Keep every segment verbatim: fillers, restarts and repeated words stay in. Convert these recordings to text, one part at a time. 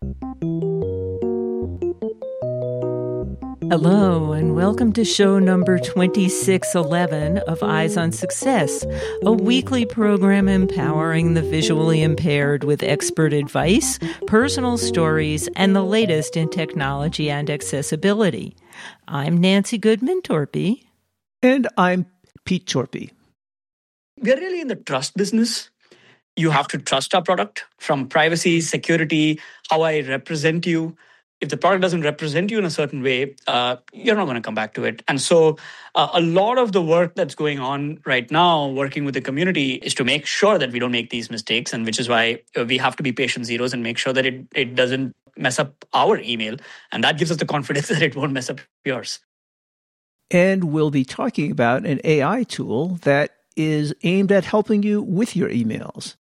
Hello, and welcome to show number twenty-six eleven of Eyes on Success, a weekly program empowering the visually impaired with expert advice, personal stories, and the latest in technology and accessibility. I'm Nancy Goodman-Torpy. And I'm Pete Torpy. We're really in the trust business. You have to trust our product, from privacy, security, how I represent you. If the product doesn't represent you in a certain way, uh, you're not going to come back to it. And so uh, a lot of the work that's going on right now, working with the community, is to make sure that we don't make these mistakes, and which is why we have to be patient zeros and make sure that it, it doesn't mess up our email. And that gives us the confidence that it won't mess up yours. And we'll be talking about an A I tool that is aimed at helping you with your emails.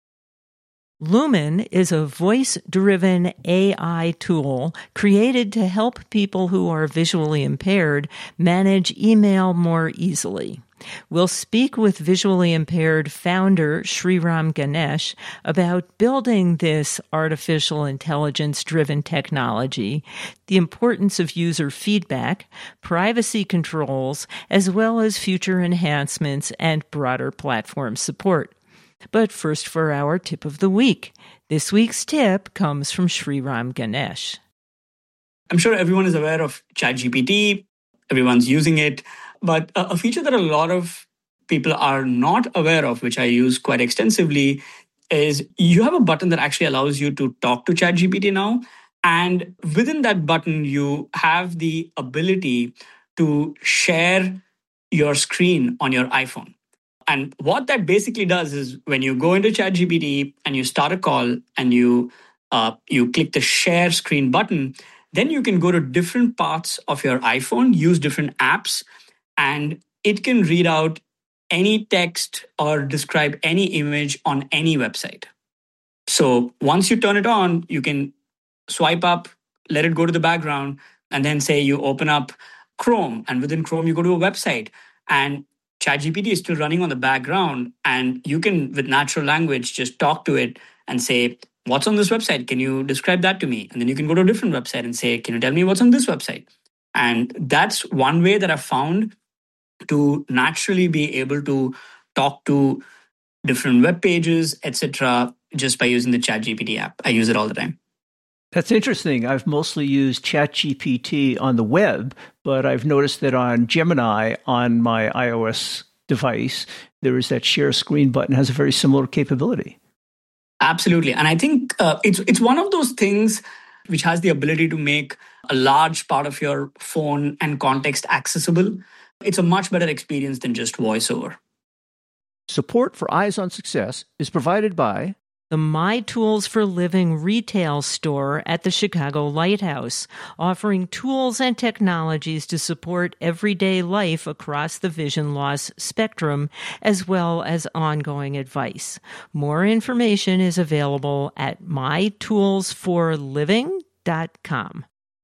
Lumen is a voice-driven A I tool created to help people who are visually impaired manage email more easily. We'll speak with visually impaired founder Sriram Ganesh about building this artificial intelligence-driven technology, the importance of user feedback, privacy controls, as well as future enhancements and broader platform support. But first for our tip of the week. This week's tip comes from Sriram Ganesh. I'm sure everyone is aware of ChatGPT. Everyone's using it. But a feature that a lot of people are not aware of, which I use quite extensively, is you have a button that actually allows you to talk to ChatGPT now. And within that button, you have the ability to share your screen on your iPhone. And what that basically does is when you go into ChatGPT and you start a call and you uh, you click the share screen button, then you can go to different parts of your iPhone, use different apps, and it can read out any text or describe any image on any website. So once you turn it on, you can swipe up, let it go to the background, and then say you open up Chrome, and within Chrome, you go to a website. And ChatGPT is still running on the background, and you can, with natural language, just talk to it and say, what's on this website? Can you describe that to me? And then you can go to a different website and say, can you tell me what's on this website? And that's one way that I've found to naturally be able to talk to different web pages, et cetera, just by using the ChatGPT app. I use it all the time. That's interesting. I've mostly used ChatGPT on the web, but I've noticed that on Gemini, on my iOS device, there is that share screen button, has a very similar capability. Absolutely. And I think uh, it's it's one of those things which has the ability to make a large part of your phone and context accessible. It's a much better experience than just voiceover. Support for Eyes on Success is provided by the My Tools for Living retail store at the Chicago Lighthouse, offering tools and technologies to support everyday life across the vision loss spectrum, as well as ongoing advice. More information is available at my tools for living dot com.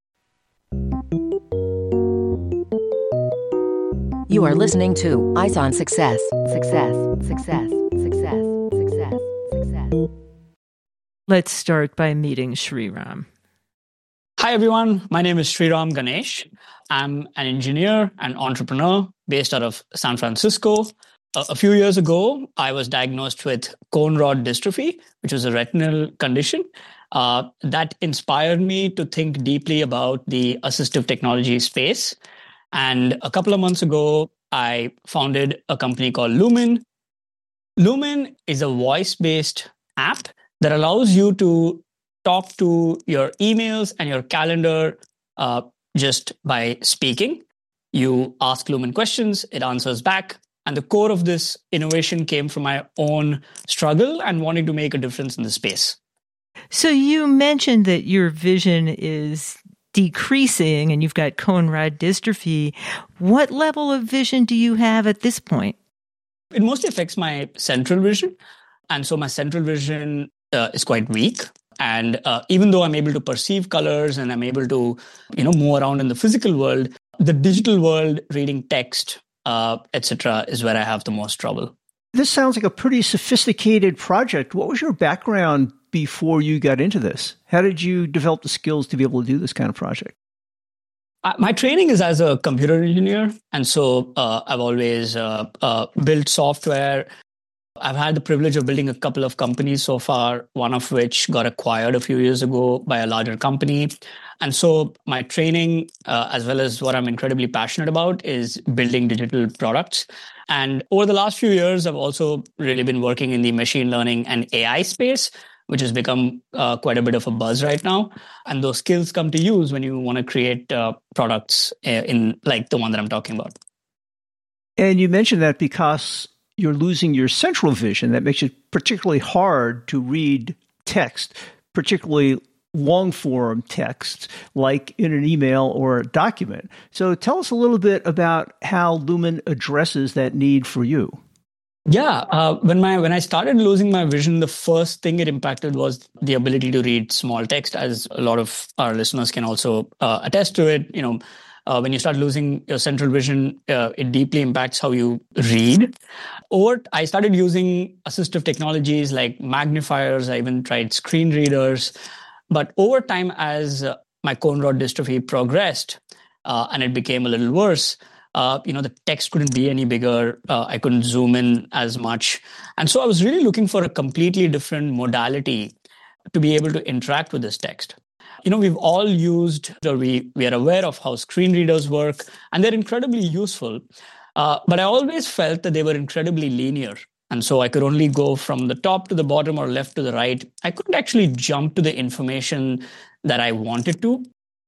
You are listening to Eyes on Success. Success, success, success, success, success. Let's start by meeting Sriram. Hi, everyone. My name is Sriram Ganesh. I'm an engineer and entrepreneur based out of San Francisco. A, a few years ago, I was diagnosed with cone rod dystrophy, which was a retinal condition. Uh, that inspired me to think deeply about the assistive technology space. And a couple of months ago, I founded a company called Lumen. Lumen is a voice-based app that allows you to talk to your emails and your calendar uh, just by speaking. You ask Lumen questions, it answers back. And the core of this innovation came from my own struggle and wanting to make a difference in the space. So you mentioned that your vision is decreasing and you've got cone rod dystrophy. What level of vision do you have at this point? It mostly affects my central vision. And so my central vision uh, is quite weak. And uh, even though I'm able to perceive colors and I'm able to, you know, move around in the physical world, the digital world, reading text, uh, et cetera, is where I have the most trouble. This sounds like a pretty sophisticated project. What was your background before you got into this? How did you develop the skills to be able to do this kind of project? Uh, my training is as a computer engineer. And so uh, I've always uh, uh, built software. I've had the privilege of building a couple of companies so far, one of which got acquired a few years ago by a larger company. And so my training, uh, as well as what I'm incredibly passionate about, is building digital products. And over the last few years, I've also really been working in the machine learning and A I space, which has become uh, quite a bit of a buzz right now. And those skills come to use when you want to create uh, products in like the one that I'm talking about. And you mentioned that because you're losing your central vision, that makes it particularly hard to read text, particularly long-form text, like in an email or a document. So tell us a little bit about how Lumen addresses that need for you. Yeah, uh, when my when I started losing my vision, the first thing it impacted was the ability to read small text, as a lot of our listeners can also uh, attest to it. You know, uh, when you start losing your central vision, uh, it deeply impacts how you read. Or I started using assistive technologies like magnifiers. I even tried screen readers. But over time, as uh, my cone rod dystrophy progressed uh, and it became a little worse, Uh, you know, the text couldn't be any bigger. Uh, I couldn't zoom in as much. And so I was really looking for a completely different modality to be able to interact with this text. You know, we've all used, or we, we are aware of how screen readers work, and they're incredibly useful. Uh, but I always felt that they were incredibly linear. And so I could only go from the top to the bottom or left to the right. I couldn't actually jump to the information that I wanted to.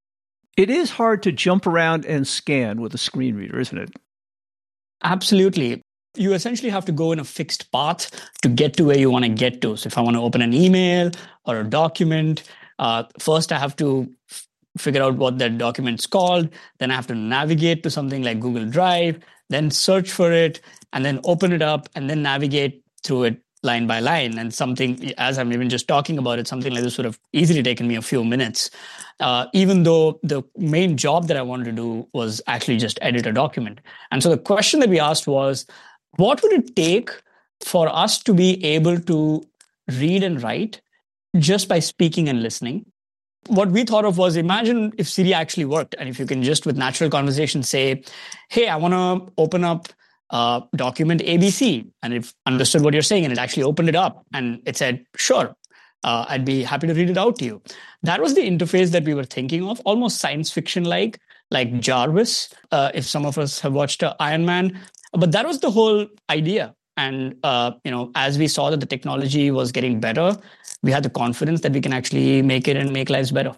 It is hard to jump around and scan with a screen reader, isn't it? Absolutely. You essentially have to go in a fixed path to get to where you want to get to. So if I want to open an email or a document, uh, first I have to f- figure out what that document's called. Then I have to navigate to something like Google Drive, then search for it, and then open it up, and then navigate through it line by line. And something, as I'm even just talking about it, something like this would have easily taken me a few minutes. Uh, even though the main job that I wanted to do was actually just edit a document. And so the question that we asked was, what would it take for us to be able to read and write just by speaking and listening? What we thought of was, imagine if Siri actually worked, and if you can just with natural conversation say, hey, I want to open up uh, document A B C, and it understood what you're saying, and it actually opened it up, and it said, sure. Uh, I'd be happy to read it out to you. That was the interface that we were thinking of, almost science fiction-like, like Jarvis, uh, if some of us have watched uh, Iron Man. But that was the whole idea. And uh, you know, as we saw that the technology was getting better, we had the confidence that we can actually make it and make lives better.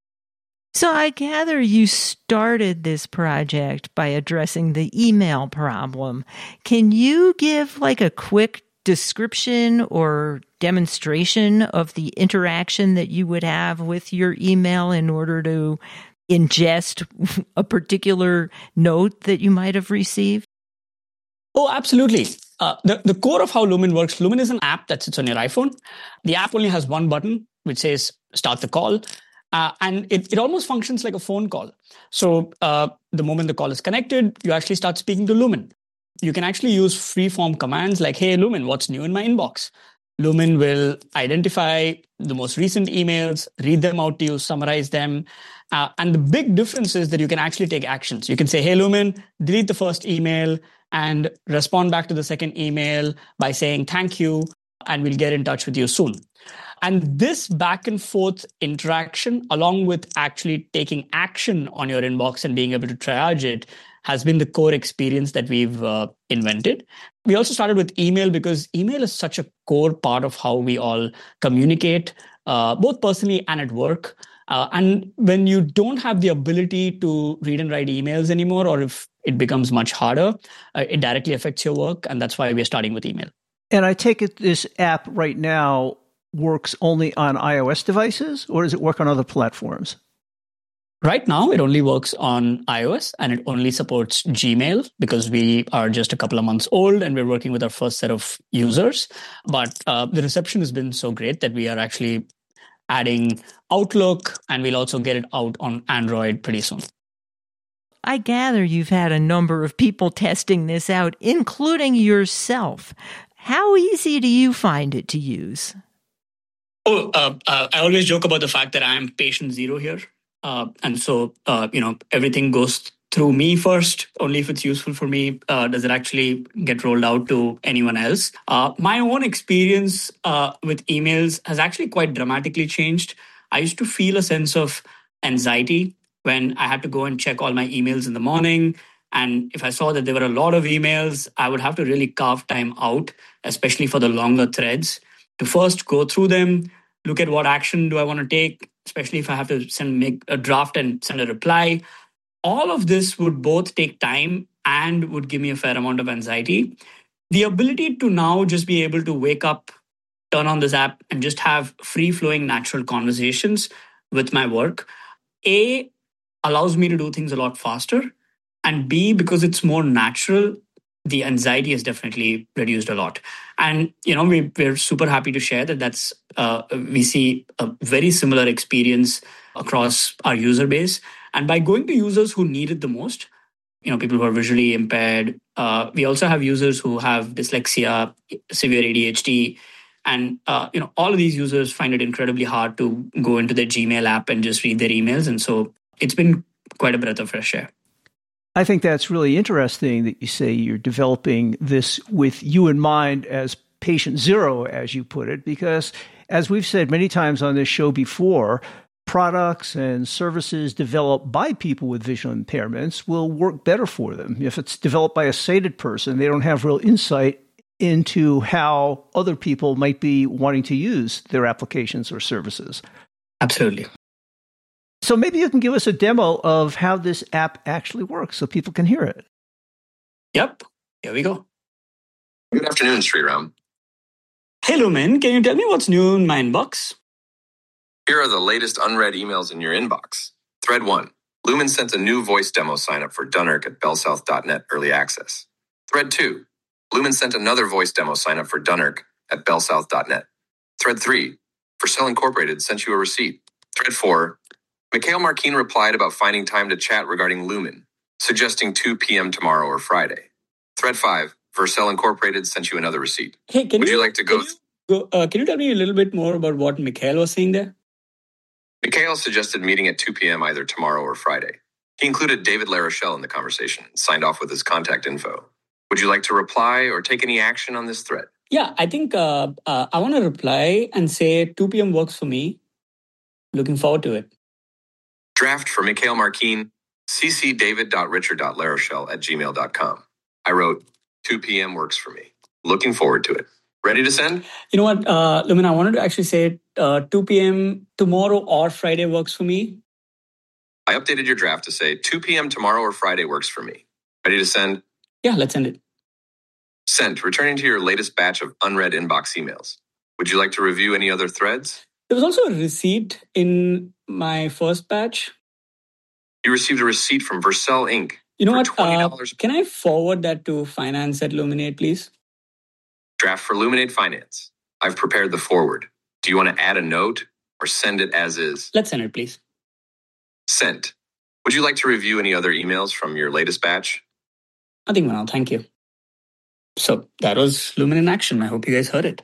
So I gather you started this project by addressing the email problem. Can you give like a quick description or demonstration of the interaction that you would have with your email in order to ingest a particular note that you might have received? Oh, absolutely. Uh, the, the core of how Lumen works, Lumen is an app that sits on your iPhone. The app only has one button, which says start the call. Uh, and it, it almost functions like a phone call. So uh, the moment the call is connected, you actually start speaking to Lumen. You can actually use free-form commands like, hey, Lumen, what's new in my inbox? Lumen will identify the most recent emails, read them out to you, summarize them. Uh, and the big difference is that you can actually take actions. You can say, hey, Lumen, delete the first email and respond back to the second email by saying thank you, and we'll get in touch with you soon. And this back and forth interaction, along with actually taking action on your inbox and being able to triage it, has been the core experience that we've uh, invented. We also started with email because email is such a core part of how we all communicate, uh, both personally and at work. Uh, and when you don't have the ability to read and write emails anymore, or if it becomes much harder, uh, it directly affects your work. And that's why we're starting with email. And I take it this app right now works only on iOS devices, or does it work on other platforms? Right now, it only works on iOS, and it only supports Gmail because we are just a couple of months old and we're working with our first set of users. But uh, the reception has been so great that we are actually adding Outlook, and we'll also get it out on Android pretty soon. I gather you've had a number of people testing this out, including yourself. How easy do you find it to use? Oh, uh, uh, I always joke about the fact that I'm patient zero here. Uh, and so, uh, you know, everything goes through me first. Only if it's useful for me uh, does it actually get rolled out to anyone else. Uh, my own experience uh, with emails has actually quite dramatically changed. I used to feel a sense of anxiety when I had to go and check all my emails in the morning. And if I saw that there were a lot of emails, I would have to really carve time out, especially for the longer threads, to first go through them, look at what action do I want to take, especially if I have to send make a draft and send a reply. All of this would both take time and would give me a fair amount of anxiety. The ability to now just be able to wake up, turn on this app, and just have free-flowing natural conversations with my work, A, allows me to do things a lot faster, and B, because it's more natural, the anxiety has definitely reduced a lot. And, you know, we, we're super happy to share that that's, uh, we see a very similar experience across our user base. And by going to users who need it the most, you know, people who are visually impaired, uh, we also have users who have dyslexia, severe A D H D. And, uh, you know, all of these users find it incredibly hard to go into their Gmail app and just read their emails. And so it's been quite a breath of fresh air. I think that's really interesting that you say you're developing this with you in mind as patient zero, as you put it, because as we've said many times on this show before, products and services developed by people with visual impairments will work better for them. If it's developed by a sighted person, they don't have real insight into how other people might be wanting to use their applications or services. Absolutely. So maybe you can give us a demo of how this app actually works so people can hear it. Yep. Here we go. Good afternoon, Sriram. Hey, Lumen, can you tell me what's new in my inbox? Here are the latest unread emails in your inbox. Thread one. Lumen sent a new voice demo sign-up for Dunnerk at bellsouth dot net Early Access. Thread two. Lumen sent another voice demo sign-up for Dunnerk at bellsouth dot net. Thread three. Vercel Incorporated sent you a receipt. Thread four. Mikhail Markin replied about finding time to chat regarding Lumen, suggesting two p.m. tomorrow or Friday. Thread five. Vercel Incorporated sent you another receipt. Hey, can Would you, you like to go? Can you, go, uh, can you tell me a little bit more about what Mikhail was saying there? Mikhail suggested meeting at two p.m. either tomorrow or Friday. He included David LaRochelle in the conversation and signed off with his contact info. Would you like to reply or take any action on this thread? Yeah, I think uh, uh, I want to reply and say two p.m. works for me. Looking forward to it. Draft for Mikhail Markin, c c david dot richard dot larochelle at gmail dot com. I wrote, two p.m. works for me. Looking forward to it. Ready to send? You know what, uh, Lumen, I wanted to actually say uh, two p.m. tomorrow or Friday works for me. I updated your draft to say two p.m. tomorrow or Friday works for me. Ready to send? Yeah, let's send it. Sent, returning to your latest batch of unread inbox emails. Would you like to review any other threads? There was also a receipt in my first batch. You received a receipt from Vercel Incorporated. You know for what? twenty dollars. Uh, can I forward that to finance at Luminate, please? Draft for Luminate Finance. I've prepared the forward. Do you want to add a note or send it as is? Let's send it, please. Sent. Would you like to review any other emails from your latest batch? Nothing, Manal. Thank you. So that was Lumen in action. I hope you guys heard it.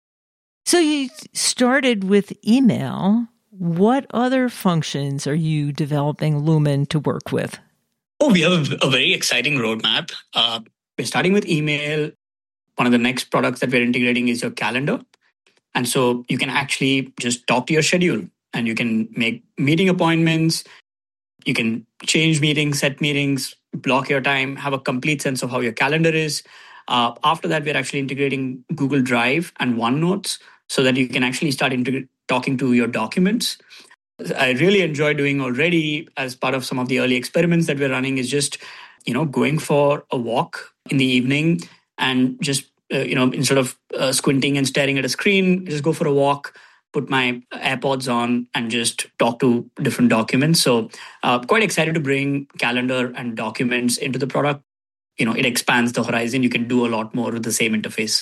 So you started with email. What other functions are you developing Lumen to work with? Oh, we have a, a very exciting roadmap. Uh, we're starting with email. One of the next products that we're integrating is your calendar. And so you can actually just talk to your schedule and you can make meeting appointments. You can change meetings, set meetings, block your time, have a complete sense of how your calendar is. Uh, after that, we're actually integrating Google Drive and OneNote so that you can actually start integ- talking to your documents. I really enjoy doing already as part of some of the early experiments that we're running is just, you know, going for a walk in the evening and just, uh, you know, instead of uh, squinting and staring at a screen, just go for a walk, put my AirPods on and just talk to different documents. So uh, quite excited to bring calendar and documents into the product. You know, it expands the horizon. You can do a lot more with the same interface.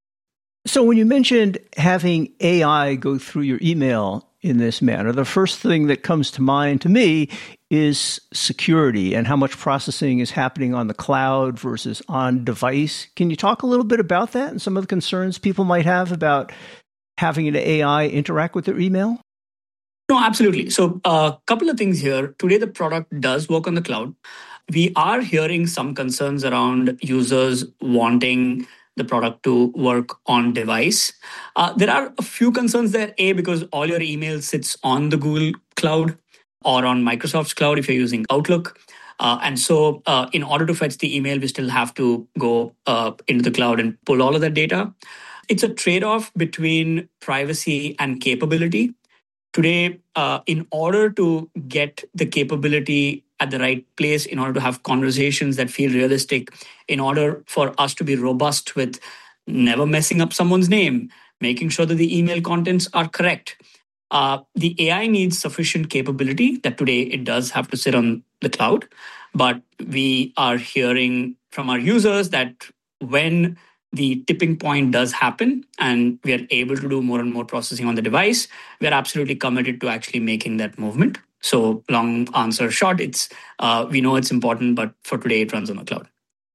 So when you mentioned having A I go through your email in this manner, the first thing that comes to mind to me is security and how much processing is happening on the cloud versus on device. Can you talk a little bit about that and some of the concerns people might have about having an A I interact with their email? No, absolutely. So a uh, couple of things here. Today, the product does work on the cloud. We are hearing some concerns around users wanting the product to work on device. Uh, there are a few concerns there. A, because all your email sits on the Google Cloud or on Microsoft's cloud if you're using Outlook. Uh, and so uh, in order to fetch the email, we still have to go uh, into the cloud and pull all of that data. It's a trade-off between privacy and capability. Today, uh, in order to get the capability at the right place, in order to have conversations that feel realistic, in order for us to be robust with never messing up someone's name, making sure that the email contents are correct, uh, the A I needs sufficient capability that today it does have to sit on the cloud. But we are hearing from our users that when the tipping point does happen and we are able to do more and more processing on the device, we are absolutely committed to actually making that movement. So long answer short, it's uh, we know it's important, but for today it runs on the cloud.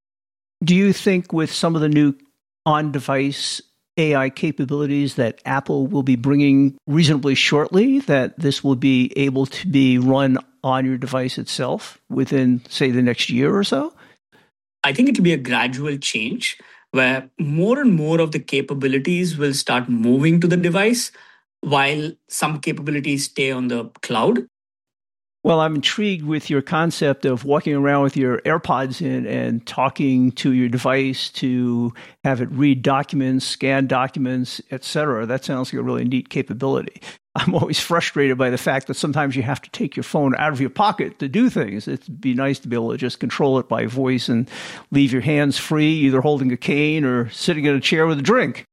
Do you think with some of the new on-device A I capabilities that Apple will be bringing reasonably shortly, that this will be able to be run on your device itself within, say, the next year or so? I think it will be a gradual change where more and more of the capabilities will start moving to the device while some capabilities stay on the cloud. Well, I'm intrigued with your concept of walking around with your AirPods in and talking to your device to have it read documents, scan documents, et cetera. That sounds like a really neat capability. I'm always frustrated by the fact that sometimes you have to take your phone out of your pocket to do things. It'd be nice to be able to just control it by voice and leave your hands free, either holding a cane or sitting in a chair with a drink.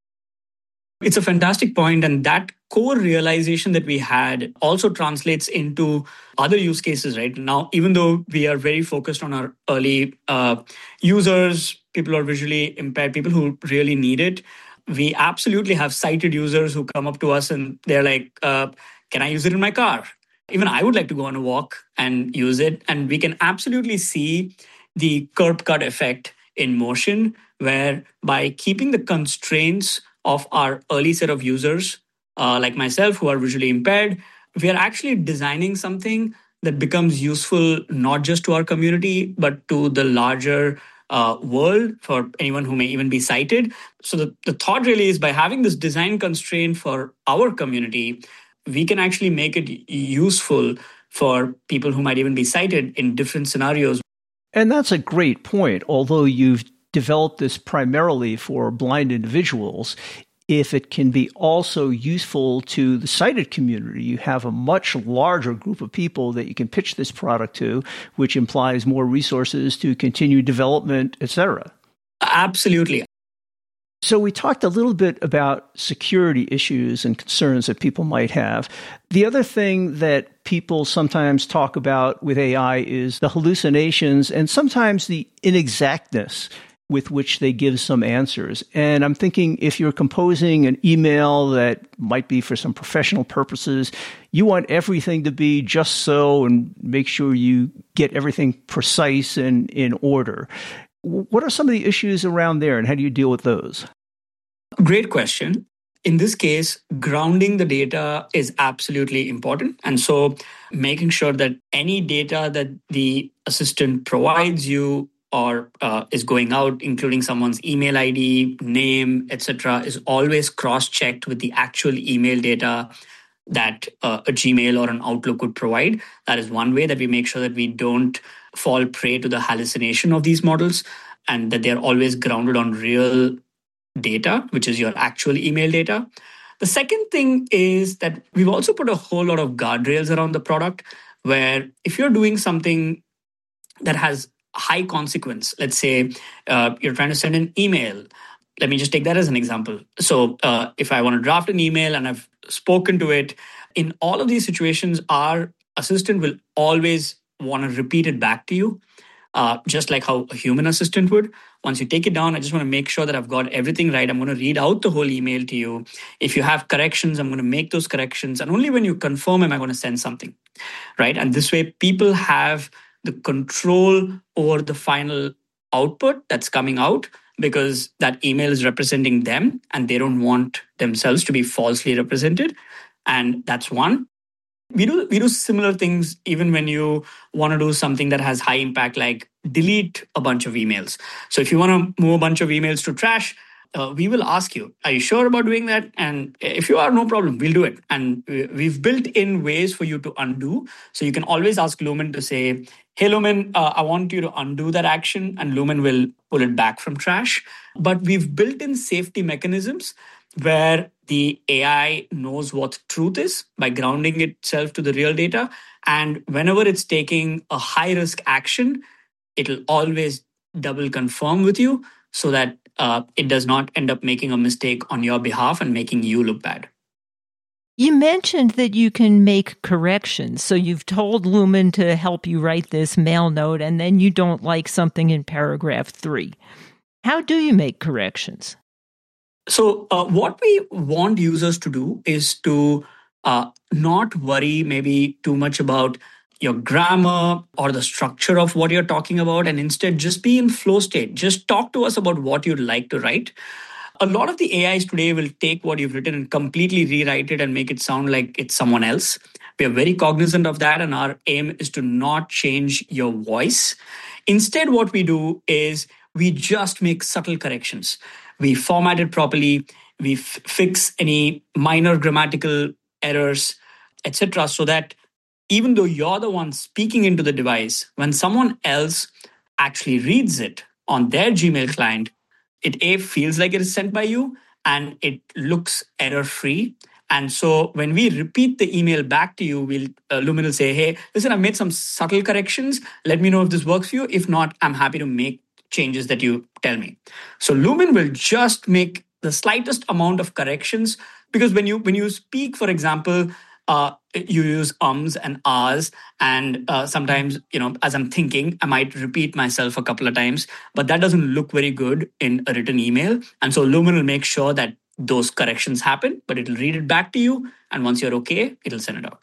It's a fantastic point, and that core realization that we had also translates into other use cases right now. Even though we are very focused on our early uh, users, people who are visually impaired, people who really need it, we absolutely have sighted users who come up to us and they're like, uh, can I use it in my car? Even I would like to go on a walk and use it. And we can absolutely see the curb cut effect in motion, where by keeping the constraints of our early set of users, uh, like myself, who are visually impaired, we are actually designing something that becomes useful not just to our community, but to the larger uh, world for anyone who may even be sighted. So the, the thought really is by having this design constraint for our community, we can actually make it useful for people who might even be sighted in different scenarios. And that's a great point. Although you've developed this primarily for blind individuals, if it can be also useful to the sighted community, you have a much larger group of people that you can pitch this product to, which implies more resources to continue development, et cetera. Absolutely. So we talked a little bit about security issues and concerns that people might have. The other thing that people sometimes talk about with A I is the hallucinations and sometimes the inexactness with which they give some answers. And I'm thinking if you're composing an email that might be for some professional purposes, you want everything to be just so and make sure you get everything precise and in order. What are some of the issues around there and how do you deal with those? Great question. In this case, grounding the data is absolutely important. And so making sure that any data that the assistant provides you or uh, is going out, including someone's email I D, name, et cetera, is always cross-checked with the actual email data that uh, a Gmail or an Outlook would provide. That is one way that we make sure that we don't fall prey to the hallucination of these models and that they're always grounded on real data, which is your actual email data. The second thing is that we've also put a whole lot of guardrails around the product, where if you're doing something that has high consequence, let's say uh, you're trying to send an email. Let me just take that as an example. So uh, if I want to draft an email and I've spoken to it, in all of these situations, our assistant will always want to repeat it back to you, uh, just like how a human assistant would. Once you take it down, I just want to make sure that I've got everything right. I'm going to read out the whole email to you. If you have corrections, I'm going to make those corrections. And only when you confirm am I going to send something, right? And this way, people have the control over the final output that's coming out because that email is representing them and they don't want themselves to be falsely represented. And that's one. We do we do similar things even when you want to do something that has high impact, like delete a bunch of emails. So if you want to move a bunch of emails to trash, uh, we will ask you, are you sure about doing that? And if you are, no problem, we'll do it. And we've built in ways for you to undo. So you can always ask Lumen to say, hey, Lumen, uh, I want you to undo that action, and Lumen will pull it back from trash. But we've built in safety mechanisms where the A I knows what truth is by grounding itself to the real data. And whenever it's taking a high risk action, it'll always double confirm with you so that uh, it does not end up making a mistake on your behalf and making you look bad. You mentioned that you can make corrections. So you've told Lumen to help you write this mail note, and then you don't like something in paragraph three. How do you make corrections? So uh, what we want users to do is to uh, not worry maybe too much about your grammar or the structure of what you're talking about, and instead just be in flow state. Just talk to us about what you'd like to write. A lot of the A Is today will take what you've written and completely rewrite it and make it sound like it's someone else. We are very cognizant of that, and our aim is to not change your voice. Instead, what we do is we just make subtle corrections. We format it properly, we f- fix any minor grammatical errors, et cetera, so that even though you're the one speaking into the device, when someone else actually reads it on their Gmail client, it A, feels like it is sent by you, and it looks error-free. And so when we repeat the email back to you, we'll, uh, Lumen will say, hey, listen, I've made some subtle corrections. Let me know if this works for you. If not, I'm happy to make changes that you tell me. So Lumen will just make the slightest amount of corrections, because when you when you speak, for example, uh, you use ums and ahs, and uh, sometimes, you know, as I'm thinking, I might repeat myself a couple of times, but that doesn't look very good in a written email. And so Lumen will make sure that those corrections happen, but it'll read it back to you, and once you're okay, it'll send it out.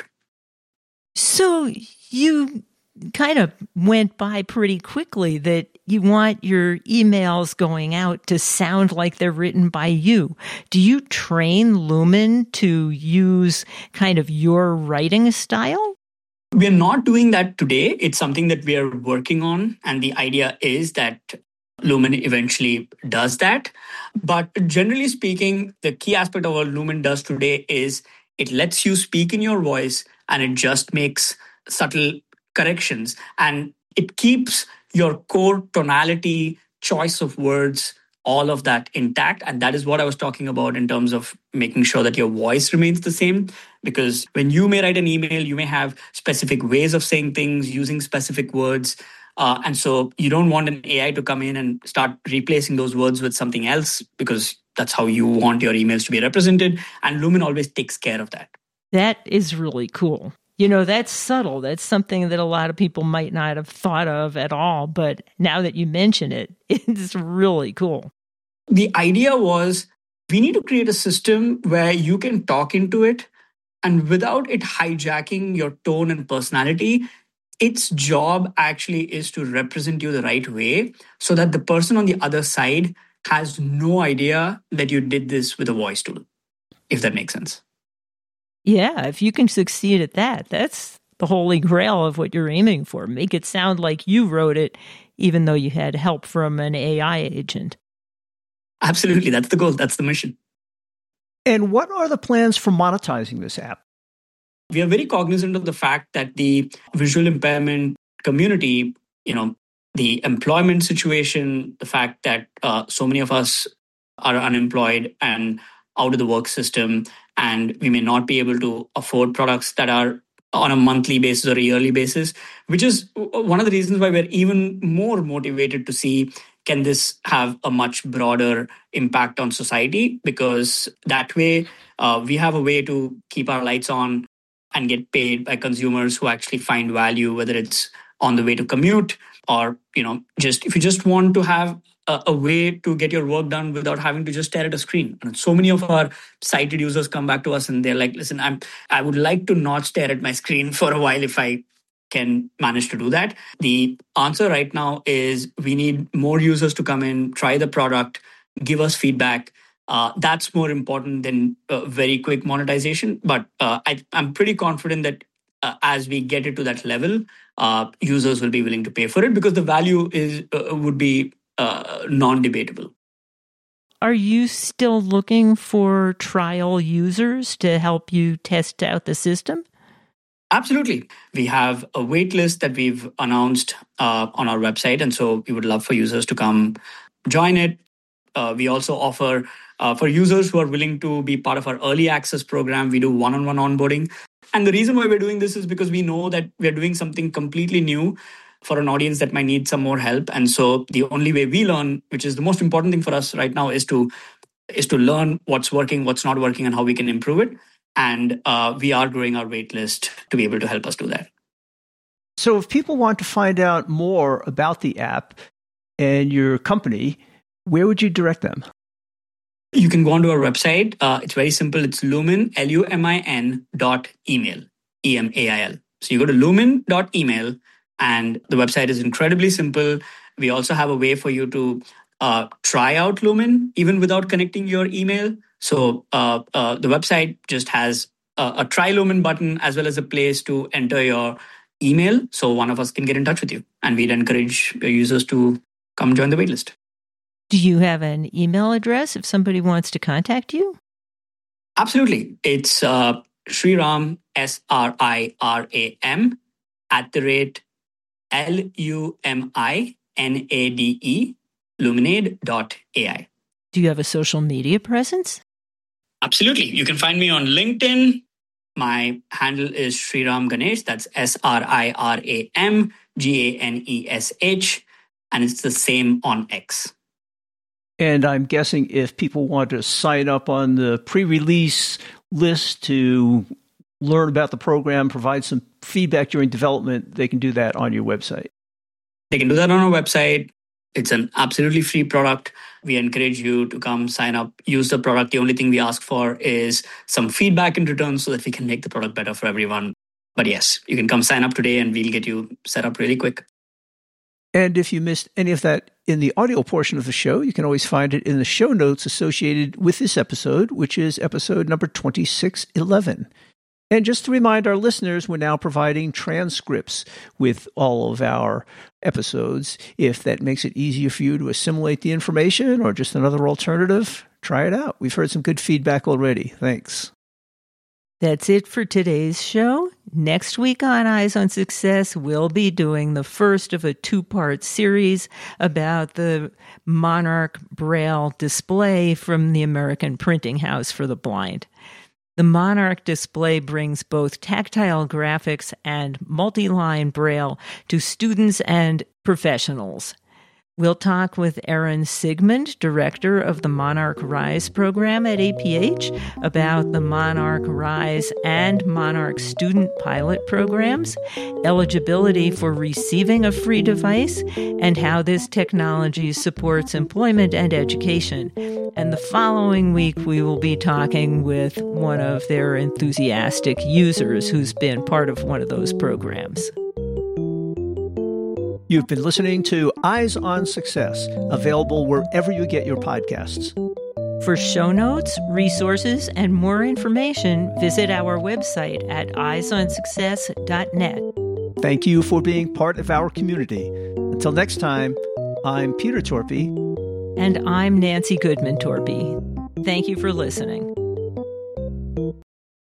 So you kind of went by pretty quickly that you want your emails going out to sound like they're written by you. Do you train Lumen to use kind of your writing style? We're not doing that today. It's something that we are working on. And the idea is that Lumen eventually does that. But generally speaking, the key aspect of what Lumen does today is it lets you speak in your voice, and it just makes subtle corrections, and it keeps your core tonality, choice of words, all of that intact. And that is what I was talking about in terms of making sure that your voice remains the same. Because when you may write an email, you may have specific ways of saying things, using specific words. Uh, and so you don't want an A I to come in and start replacing those words with something else, because that's how you want your emails to be represented. And Lumen always takes care of that. That is really cool. You know, that's subtle. That's something that a lot of people might not have thought of at all. But now that you mention it, it's really cool. The idea was we need to create a system where you can talk into it, and without it hijacking your tone and personality, its job actually is to represent you the right way so that the person on the other side has no idea that you did this with a voice tool, if that makes sense. Yeah, if you can succeed at that, that's the holy grail of what you're aiming for. Make it sound like you wrote it, even though you had help from an A I agent. Absolutely. That's the goal. That's the mission. And what are the plans for monetizing this app? We are very cognizant of the fact that the visual impairment community, you know, the employment situation, the fact that uh, so many of us are unemployed and out of the work system, and we may not be able to afford products that are on a monthly basis or a yearly basis, which is one of the reasons why we're even more motivated to see, can this have a much broader impact on society? Because that way uh, we have a way to keep our lights on and get paid by consumers who actually find value, whether it's on the way to commute or, you know, just if you just want to have a, a way to get your work done without having to just stare at a screen. And so many of our sighted users come back to us and they're like, listen, I'm, I would like to not stare at my screen for a while if I can manage to do that. The answer right now is we need more users to come in, try the product, give us feedback. Uh, that's more important than uh, very quick monetization. But uh, I, I'm pretty confident that uh, as we get it to that level, uh, users will be willing to pay for it because the value is uh, would be uh, non-debatable. Are you still looking for trial users to help you test out the system? Absolutely. We have a wait list that we've announced uh, on our website. And so we would love for users to come join it. Uh, we also offer, uh, for users who are willing to be part of our early access program, we do one-on-one onboarding. And the reason why we're doing this is because we know that we're doing something completely new for an audience that might need some more help. And so the only way we learn, which is the most important thing for us right now, is to is to learn what's working, what's not working, and how we can improve it. And uh, we are growing our wait list to be able to help us do that. So if people want to find out more about the app and your company, where would you direct them? You can go onto our website. Uh, it's very simple. It's Lumin, L U M I N dot email, E M A I L. So you go to lumin dot email, and the website is incredibly simple. We also have a way for you to uh, try out Lumin, even without connecting your email. So uh, uh, the website just has a, a try Lumin button as well as a place to enter your email. So one of us can get in touch with you. And we'd encourage your users to come join the waitlist. Do you have an email address if somebody wants to contact you? Absolutely. It's uh, Sriram, S R I R A M, at the rate L U M I N A D E, luminade dot A I. Do you have a social media presence? Absolutely. You can find me on LinkedIn. My handle is Sriram Ganesh. That's S R I R A M G A N E S H. And it's the same on X. And I'm guessing if people want to sign up on the pre-release list to learn about the program, provide some feedback during development, they can do that on your website. They can do that on our website. It's an absolutely free product. We encourage you to come sign up, use the product. The only thing we ask for is some feedback in return so that we can make the product better for everyone. But yes, you can come sign up today and we'll get you set up really quick. And if you missed any of that in the audio portion of the show, you can always find it in the show notes associated with this episode, which is episode number twenty-six eleven. And just to remind our listeners, we're now providing transcripts with all of our episodes. If that makes it easier for you to assimilate the information or just another alternative, try it out. We've heard some good feedback already. Thanks. That's it for today's show. Next week on Eyes on Success, we'll be doing the first of a two-part series about the Monarch Braille display from the American Printing House for the Blind. The Monarch display brings both tactile graphics and multi-line Braille to students and professionals. We'll talk with Erin Sigmund, director of the Monarch Rise program at A P H, about the Monarch Rise and Monarch Student Pilot programs, eligibility for receiving a free device, and how this technology supports employment and education. And the following week, we will be talking with one of their enthusiastic users who's been part of one of those programs. You've been listening to Eyes on Success, available wherever you get your podcasts. For show notes, resources, and more information, visit our website at eyes on success dot net. Thank you for being part of our community. Until next time, I'm Peter Torpy. And I'm Nancy Goodman Torpy. Thank you for listening.